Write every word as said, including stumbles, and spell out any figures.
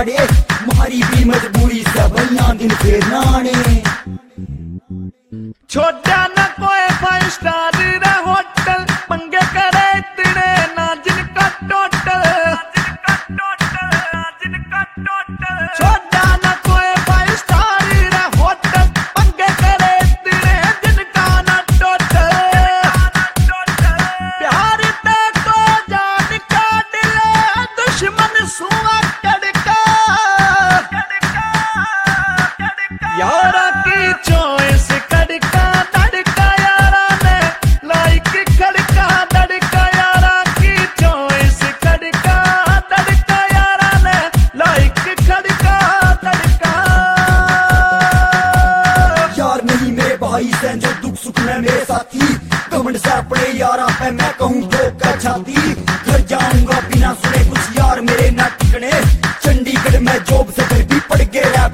साड़े, मारी भी मजबूरी से भैया दिन फिर नाने। छोटा न कोई फाइव स्टार रे होटल, पंगे करे तेरे ना जिनका टोटल, छोटा न कोई फाइव स्टार रे होटल, पंगे करे तेरे जिनका ना टोटल। प्यार ते को जान का दिले, दुश्मन सुआ कड़का, यारा की चॉइस कड़का, तड़का यारा ने लाइक खड़का, तड़का यारा की चॉइस कड़का, तड़का यारा ने लाइक खड़का, तड़का। यार नहीं मेरे भाई से जो दुख सुख में मेरे साथी, घमंड से अपने यारा पे मैं कहूँ ठोक कर छाती। घर जाऊंगा बिना सुने कुछ यार मेरे ना टिकने, चंडीगढ़ में जॉब से फिर भी पड़ गए रैप